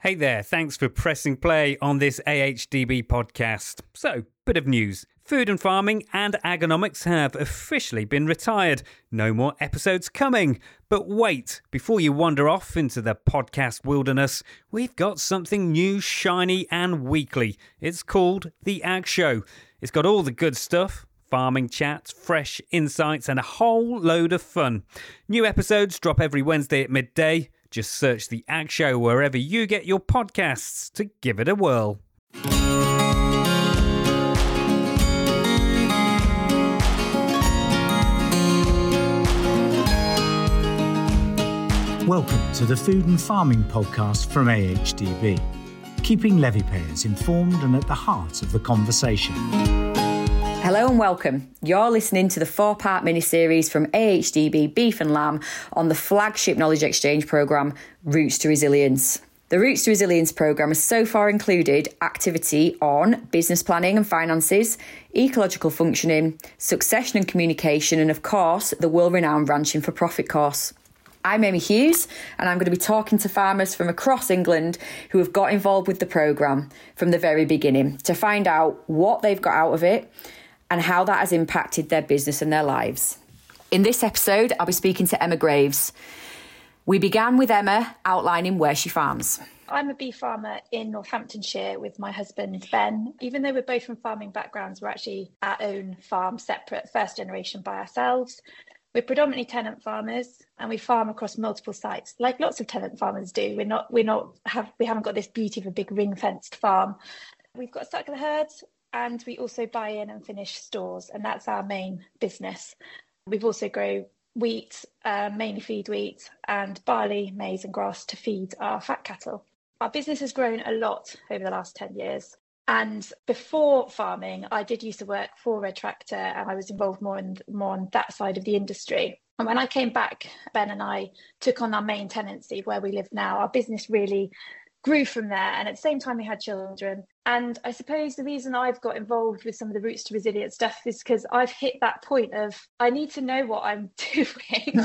Hey there, thanks for pressing play on this AHDB podcast. So, bit of news. Food and Farming and Agonomics have officially been retired. No more episodes coming. But wait, before you wander off into the podcast wilderness, we've got something new, shiny and weekly. It's called The Ag Show. It's got all the good stuff. Farming chats, fresh insights and a whole load of fun. New episodes drop every Wednesday at midday. Just search The Ag Show wherever you get your podcasts to give it a whirl. Welcome to the Food and Farming podcast from AHDB, keeping levy payers informed and at the heart of the conversation. Hello and welcome. You're listening to the 4-part mini-series from AHDB Beef and Lamb on the flagship knowledge exchange programme, Routes to Resilience. The Routes to Resilience programme has so far included activity on business planning and finances, ecological functioning, succession and communication, and of course, the world-renowned Ranching for Profit course. I'm Amy Hughes, and I'm going to be talking to farmers from across England who have got involved with the programme from the very beginning to find out what they've got out of it and how that has impacted their business and their lives. In this episode, I'll be speaking to Emma Graves. We began with Emma outlining where she farms. I'm a beef farmer in Northamptonshire with my husband, Ben. Even though we're both from farming backgrounds, we're actually our own farm, separate, first generation by ourselves. We're predominantly tenant farmers and we farm across multiple sites, like lots of tenant farmers do. We haven't got this beauty of a big ring-fenced farm. We've got suckler herds and we also buy in and finish stores, and that's our main business. We've also grown wheat, mainly feed wheat, and barley, maize and grass to feed our fat cattle. Our business has grown a lot over the last 10 years. And before farming, I did used to work for Red Tractor and I was involved more on that side of the industry. And when I came back, Ben and I took on our main tenancy where we live now. Our business really grew from there. And at the same time, we had children. And I suppose the reason I've got involved with some of the Routes to Resilience stuff is because I've hit that point of I need to know what I'm doing.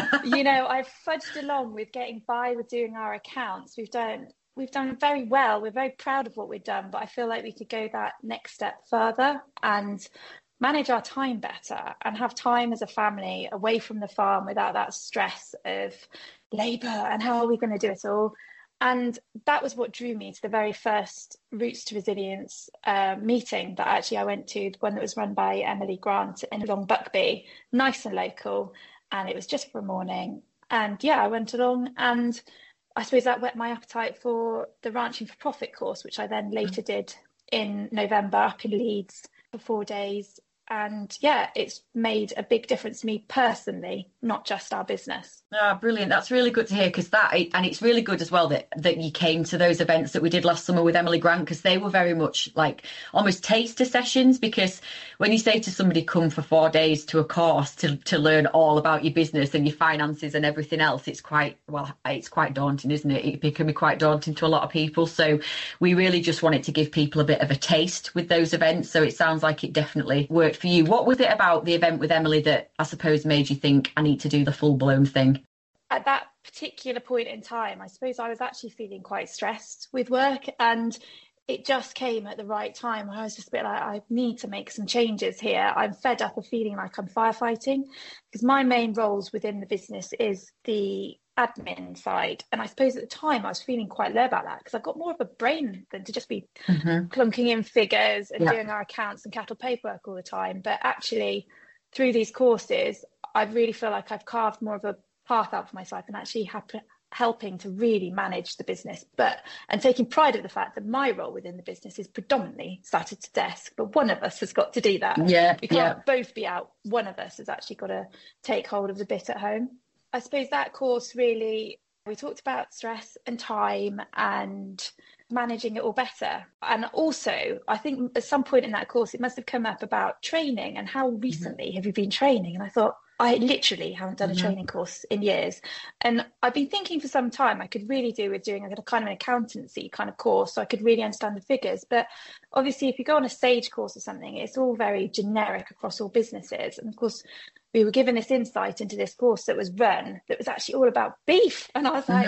I've fudged along with getting by with doing our accounts. We've done very well. We're very proud of what we've done, but I feel like we could go that next step further and manage our time better and have time as a family away from the farm without that stress of labour and how are we going to do it all. And that was what drew me to the very first Routes to Resilience meeting that actually I went to, the one that was run by Emily Grant in Long Buckby, nice and local. And it was just for a morning. And yeah, I went along and I suppose that whet my appetite for the Ranching for Profit course, which I then later did in November up in Leeds for 4 days. And yeah, it's made a big difference to me personally, not just our business. Ah, brilliant. That's really good to hear and it's really good as well that you came to those events that we did last summer with Emily Grant, because they were very much like almost taster sessions, because when you say to somebody come for 4 days to a course to learn all about your business and your finances and everything else, it's quite daunting, isn't it? It can be quite daunting to a lot of people. So we really just wanted to give people a bit of a taste with those events. So it sounds like it definitely worked for you. What was it about the event with Emily that I suppose made you think I need to do the full-blown thing? At that particular point in time, I suppose I was actually feeling quite stressed with work, and it just came at the right time. I was just a bit like, I need to make some changes here. I'm fed up of feeling like I'm firefighting, because my main roles within the business is the admin side. And I suppose at the time I was feeling quite low about that, because I've got more of a brain than to just be clunking in figures and doing our accounts and cattle paperwork all the time. But actually, through these courses, I really feel like I've carved more of a path out for myself and actually helping to really manage the business, and taking pride of the fact that my role within the business is predominantly sat at a desk, but one of us has got to do that. We can't both be out. One of us has actually got to take hold of the bit at home. I suppose that course really, we talked about stress and time and managing it all better. And also, I think at some point in that course, it must have come up about training and how recently have you been training? And I thought, I literally haven't done a training course in years. And I've been thinking for some time I could really do with doing a kind of an accountancy kind of course so I could really understand the figures. But obviously, if you go on a Sage course or something, it's all very generic across all businesses. And of course, we were given this insight into this course that was run that was actually all about beef. And I was like,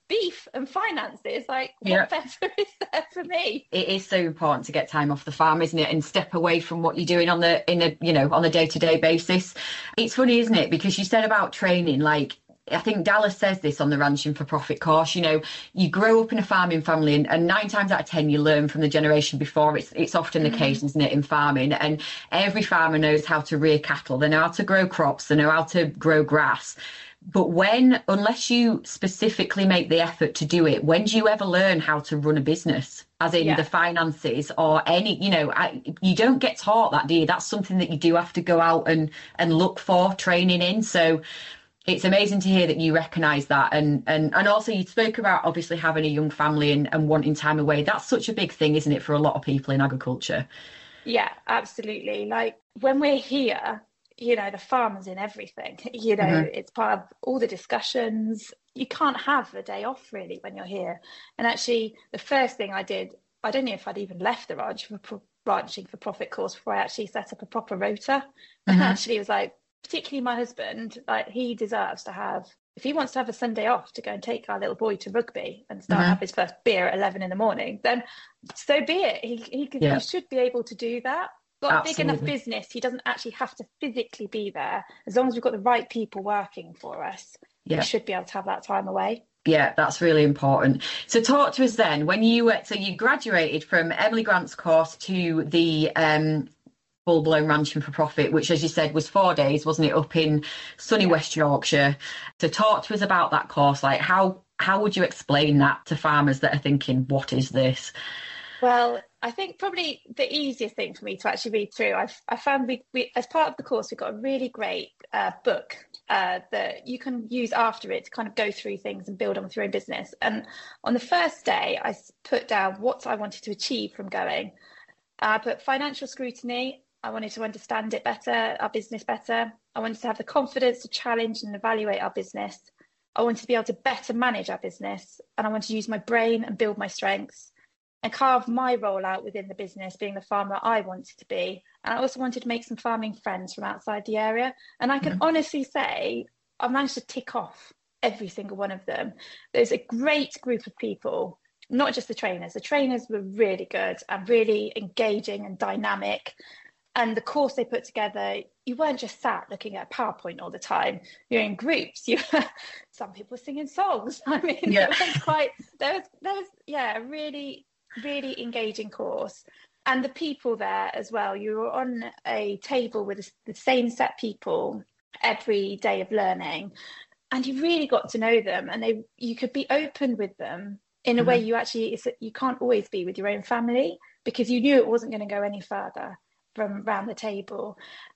beef and finances. Like, what better is there for me? It is so important to get time off the farm, isn't it? And step away from what you're doing on the on a day-to-day basis. It's funny, isn't it? Because you said about training, like, I think Dallas says this on the Ranching for Profit course, you grow up in a farming family and 9 times out of 10 you learn from the generation before. It's often the case, isn't it, in farming? And every farmer knows how to rear cattle. They know how to grow crops. They know how to grow grass. But unless you specifically make the effort to do it, when do you ever learn how to run a business? As in the finances or any, you don't get taught that, do you? That's something that you do have to go out and look for training in. So it's amazing to hear that you recognise that. And also you spoke about obviously having a young family and wanting time away. That's such a big thing, isn't it, for a lot of people in agriculture? Yeah, absolutely. Like when we're here, the farmer's in everything. It's part of all the discussions. You can't have a day off really when you're here. And actually the first thing I did, I don't know if I'd even left the Ranching for Profit course before I actually set up a proper rota. And actually it was like, particularly my husband, like he deserves to have, if he wants to have a Sunday off to go and take our little boy to rugby and start have his first beer at 11 in the morning, then so be it. He should be able to do that. Got a big enough business, he doesn't actually have to physically be there. As long as we've got the right people working for us, we should be able to have that time away. Yeah, that's really important. So talk to us then, when you graduated from Emily Grant's course to the full-blown Ranching for Profit, which, as you said, was 4 days, wasn't it, up in sunny West Yorkshire. So talk to us about that course. Like, how would you explain that to farmers that are thinking, what is this? Well, I think probably the easiest thing for me to actually read through, I found we as part of the course, we got a really great book that you can use after it to kind of go through things and build on with your own business. And on the first day, I put down what I wanted to achieve from going. I put financial scrutiny. I wanted to understand it better, our business better. I wanted to have the confidence to challenge and evaluate our business. I wanted to be able to better manage our business. And I wanted to use my brain and build my strengths and carve my role out within the business, being the farmer I wanted to be. And I also wanted to make some farming friends from outside the area. And I can honestly say I managed to tick off every single one of them. There's a great group of people, not just the trainers. The trainers were really good and really engaging and dynamic. And the course they put together, you weren't just sat looking at a PowerPoint all the time. You're in groups. Some people were singing songs. I mean, it was quite, there was a really, really engaging course. And the people there as well, you were on a table with the same set people every day of learning. And you really got to know them, and you could be open with them in a way you can't always be with your own family, because you knew it wasn't going to go any further from around the table.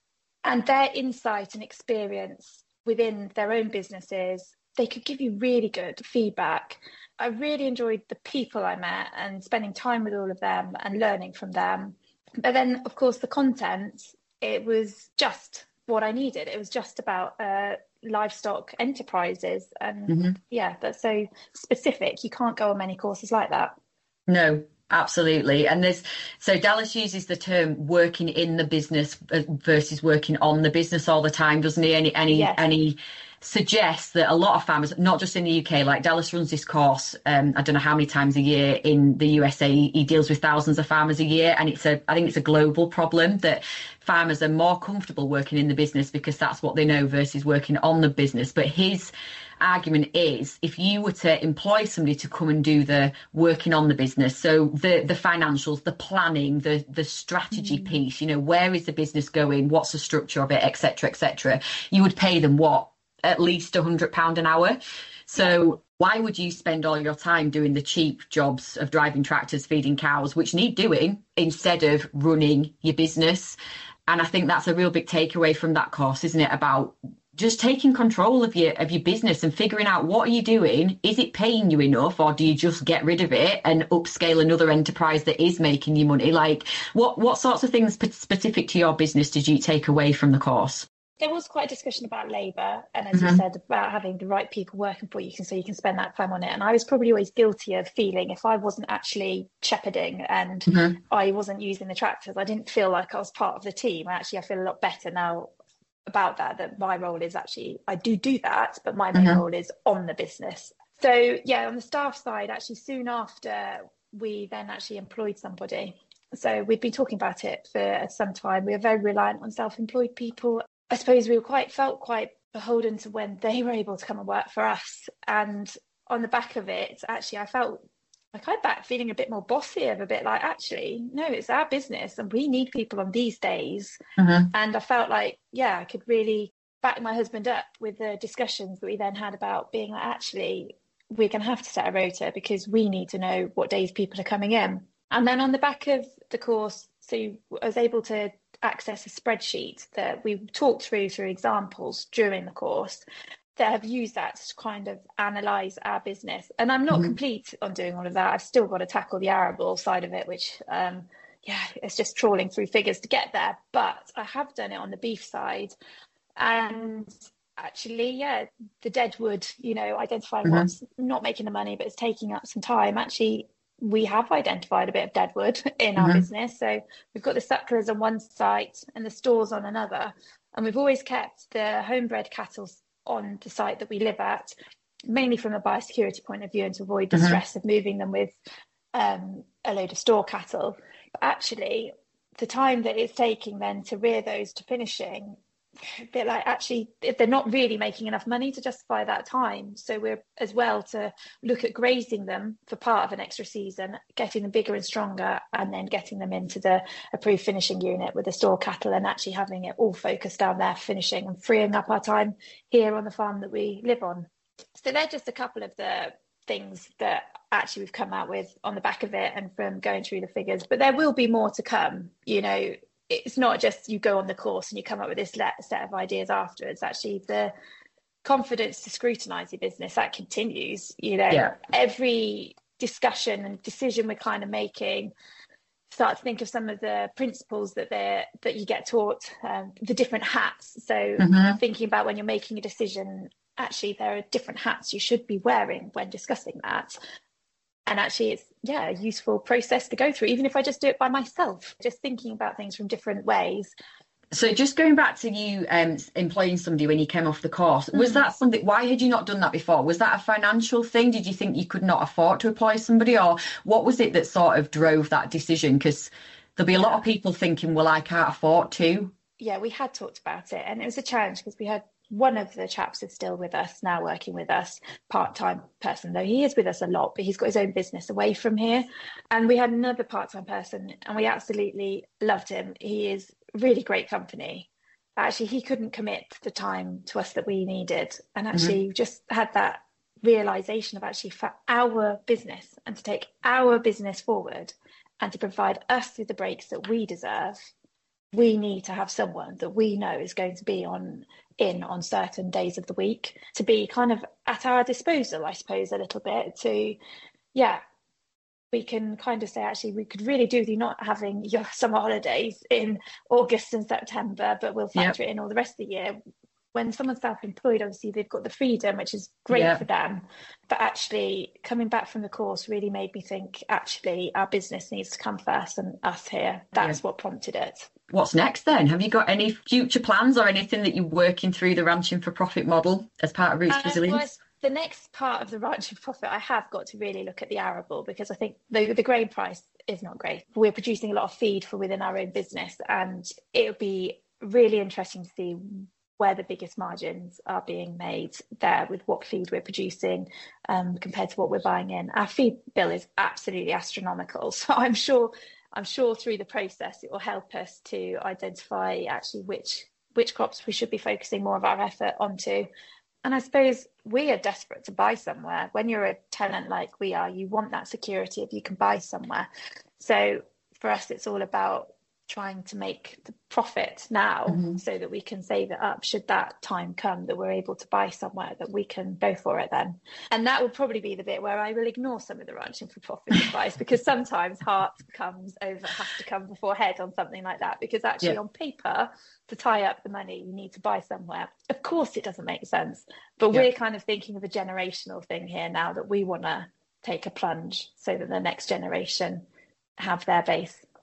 And their insight and experience within their own businesses, they could give you really good feedback. I really enjoyed the people I met and spending time with all of them and learning from them. But then, of course, the content, it was just what I needed. It was just about livestock enterprises. And that's so specific. You can't go on many courses like that. No, absolutely. And so Dallas uses the term working in the business versus working on the business all the time, doesn't he? Any suggests that a lot of farmers, not just in the UK, like Dallas runs this course, I don't know how many times a year in the USA. He deals with thousands of farmers a year, and I think it's a global problem that farmers are more comfortable working in the business because that's what they know versus working on the business. But his argument is, if you were to employ somebody to come and do the working on the business, so the financials, the planning, the strategy piece, where is the business going, what's the structure of it, etc., you would pay them at least £100 an hour. So why would you spend all your time doing the cheap jobs of driving tractors, feeding cows, which need doing, instead of running your business? And I think that's a real big takeaway from that course, isn't it? About just taking control of your business and figuring out, what are you doing? Is it paying you enough, or do you just get rid of it and upscale another enterprise that is making you money? Like, what sorts of things specific to your business did you take away from the course? There was quite a discussion about labour, and as you said, about having the right people working for you so you can spend that time on it. And I was probably always guilty of feeling, if I wasn't actually shepherding and I wasn't using the tractors, I didn't feel like I was part of the team. I feel a lot better now about that my role is actually, I do that, but my main role is on the business, So yeah, on the staff side, actually soon after we then actually employed somebody. So we'd been talking about it for some time. We were very reliant on self-employed people. I suppose we felt quite beholden to when they were able to come and work for us. And on the back of it, actually, I felt like I'm back feeling a bit more bossy, of a bit like, actually, no, it's our business and we need people on these days. And I felt like, yeah, I could really back my husband up with the discussions that we then had about being like, actually, we're going to have to set a rota because we need to know what days people are coming in. And then on the back of the course, so I was able to access a spreadsheet that we talked through examples during the course that have used that to kind of analyse our business. And I'm not complete on doing all of that. I've still got to tackle the arable side of it, which, it's just trawling through figures to get there. But I have done it on the beef side. And actually, the deadwood, identifying what's not making the money, but it's taking up some time. Actually, we have identified a bit of deadwood in our business. So we've got the sucklers on one site and the stores on another. And we've always kept the homebred cattle on the site that we live at, mainly from a biosecurity point of view and to avoid the stress of moving them with a load of store cattle. But actually, the time that it's taking then to rear those to finishing, a bit like, actually, they're not really making enough money to justify that time. So we're as well to look at grazing them for part of an extra season, getting them bigger and stronger, and then getting them into the approved finishing unit with the store cattle and actually having it all focused down there finishing and freeing up our time here on the farm that we live on. So they're just a couple of the things that actually we've come out with on the back of it and from going through the figures, but there will be more to come. It's not just you go on the course and you come up with this set of ideas afterwards. Actually, the confidence to scrutinise your business, that continues. Every discussion and decision we're kind of making, start to think of some of the principles that you get taught, the different hats. So thinking about when you're making a decision, actually there are different hats you should be wearing when discussing that. And actually, it's, a useful process to go through, even if I just do it by myself, just thinking about things from different ways. So just going back to you employing somebody when you came off the course, was that something, why had you not done that before? Was that a financial thing? Did you think you could not afford to employ somebody? Or what was it that sort of drove that decision? Because there'll be a lot of people thinking, well, I can't afford to. Yeah, we had talked about it, and it was a challenge because we had one of the chaps is still with us now, working with us, part-time person, though he is with us a lot, but he's got his own business away from here. And we had another part-time person and we absolutely loved him. He is really great company. Actually, he couldn't commit the time to us that we needed. And actually just had that realization of actually for our business and to take our business forward and to provide us with the breaks that we deserve, we need to have someone that we know is going to be on certain days of the week, to be kind of at our disposal, I suppose, a little bit to, we can kind of say, actually, we could really do with you not having your summer holidays in August and September, but we'll factor it in all the rest of the year. When someone's self-employed, obviously they've got the freedom, which is great for them. But actually coming back from the course really made me think, actually, our business needs to come first and us here. That's what prompted it. What's next then? Have you got any future plans or anything that you're working through the Ranching for Profit model as part of Roots to Resilience? The next part of the Ranching for Profit, I have got to really look at the arable, because I think the grain price is not great. We're producing a lot of feed for within our own business, and it would be really interesting to see where the biggest margins are being made there with what feed we're producing compared to what we're buying in. Our feed bill is absolutely astronomical. So I'm sure through the process it will help us to identify actually which crops we should be focusing more of our effort onto. And I suppose we are desperate to buy somewhere. When you're a tenant like we are, you want that security if you can buy somewhere. So for us, it's all about trying to make the profit now so that we can save it up should that time come that we're able to buy somewhere that we can go for it then. And that will probably be the bit where I will ignore some of the Ranching for Profit advice, because sometimes has to come before head on something like that, because actually on paper, to tie up the money you need to buy somewhere. Of course it doesn't make sense, but we're kind of thinking of a generational thing here now, that we want to take a plunge so that the next generation have their base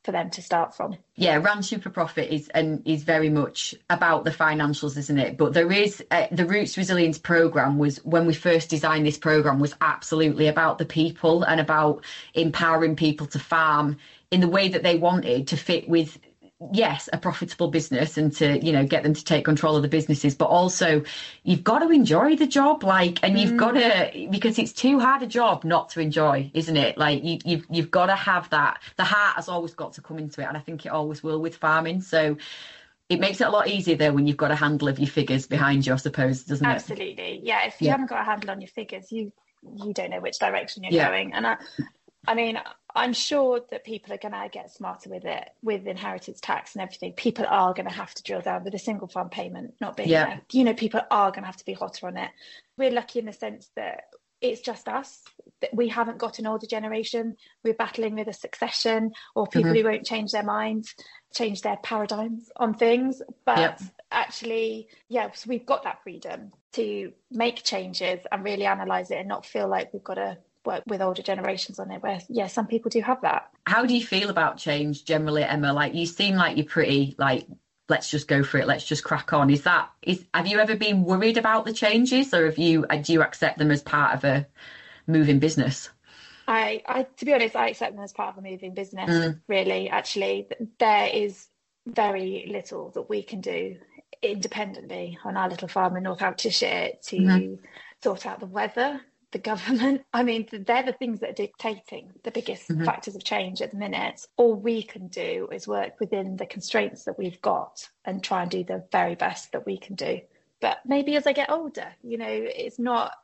for them to start from. Yeah, Ranching for Profit is very much about the financials, isn't it? But there is the Roots to Resilience programme was, when we first designed this programme, was absolutely about the people and about empowering people to farm in the way that they wanted to fit with, yes, a profitable business and to, you know, get them to take control of the businesses, but also you've got to enjoy the job, and you've got to, because it's too hard a job not to enjoy, isn't it? Like you've got to have that. The heart has always got to come into it, and I think it always will with farming. So it makes it a lot easier though when you've got a handle of your figures behind you, I suppose, doesn't it? Absolutely. Yeah. If you haven't got a handle on your figures, you don't know which direction you're going. And I mean, I'm sure that people are going to get smarter with it, with inheritance tax and everything. People are going to have to drill down with a single farm payment not being there. You know, people are going to have to be hotter on it. We're lucky in the sense that it's just us, that we haven't got an older generation. We're battling with a succession or people who won't change their minds, change their paradigms on things. But actually, so we've got that freedom to make changes and really analyse it and not feel like we've got to work with older generations on it, where some people do have that. How do you feel about change generally, Emma? Like, you seem like you're pretty like, let's just go for it, let's just crack on. Have you ever been worried about the changes, or do you accept them as part of a moving business? I to be honest, I accept them as part of a moving business. Really, actually, there is very little that we can do independently on our little farm in Northamptonshire to sort out the weather, the government. I mean, they're the things that are dictating the biggest factors of change at the minute. All we can do is work within the constraints that we've got and try and do the very best that we can do. But maybe as I get older, you know, it's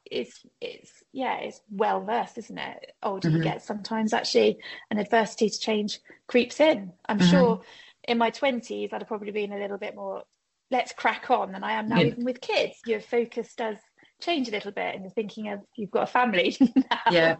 well versed, isn't it? Older you get, sometimes actually an adversity to change creeps in. I'm sure in my 20s, I'd have probably been a little bit more, let's crack on, than I am now, even with kids. Your focus does change a little bit and you're thinking of, you've got a family now.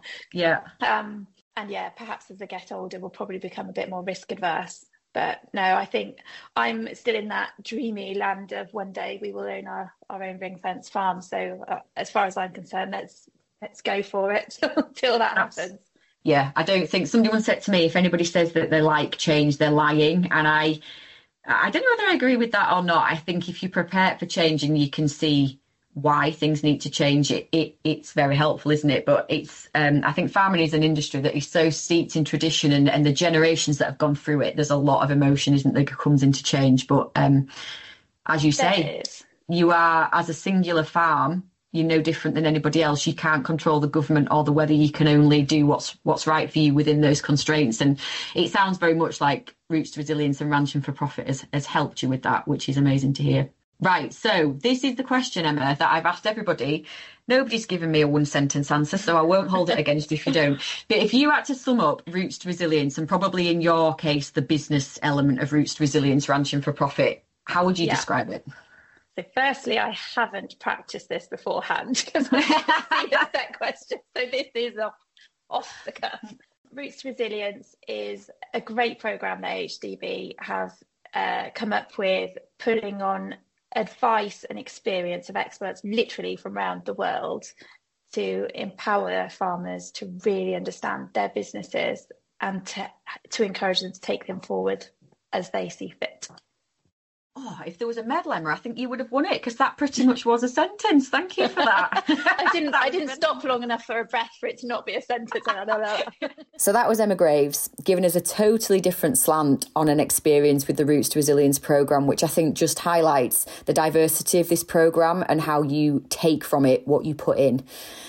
And perhaps as I get older, we'll probably become a bit more risk adverse. But no, I think I'm still in that dreamy land of one day we will own our own ring fence farm. So as far as I'm concerned, let's go for it until that happens. Yeah, I don't think, somebody once said to me, if anybody says that they like change, they're lying. And I don't know whether I agree with that or not. I think if you're prepared for change and you can see why things need to change, it's very helpful, isn't it? But it's I think farming is an industry that is so steeped in tradition, and the generations that have gone through it, there's a lot of emotion, isn't there, that comes into change. But as you say, you are, as a singular farm, you're no different than anybody else. You can't control the government or the weather. You can only do what's right for you within those constraints. And it sounds very much like Roots to Resilience and Ranching for Profit has helped you with that, which is amazing to hear. Right, so this is the question, Emma, that I've asked everybody. Nobody's given me a one-sentence answer, so I won't hold it against you if you don't. But if you had to sum up Roots to Resilience, and probably in your case, the business element of Roots to Resilience, Ranching for Profit, how would you describe it? So firstly, I haven't practiced this beforehand because I haven't seen a set question. So this is off the cuff. Roots to Resilience is a great programme that HDB have come up with, putting on advice and experience of experts literally from around the world to empower farmers to really understand their businesses and to encourage them to take them forward as they see fit. Oh, if there was a medal, Emma, I think you would have won it, because that pretty much was a sentence. Thank you for that. I didn't stop long enough for a breath for it to not be a sentence. So that was Emma Graves giving us a totally different slant on an experience with the Roots to Resilience programme, which I think just highlights the diversity of this programme and how you take from it what you put in.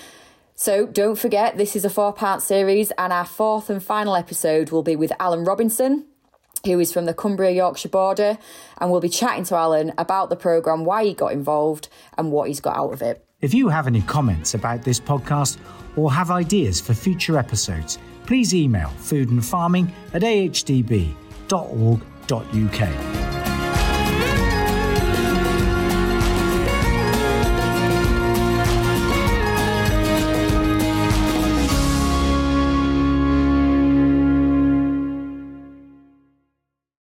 So don't forget, this is a 4-part series, and our 4th and final episode will be with Alan Robinson, who is from the Cumbria-Yorkshire border, and we'll be chatting to Alan about the programme, why he got involved and what he's got out of it. If you have any comments about this podcast or have ideas for future episodes, please email foodandfarming@ahdb.org.uk.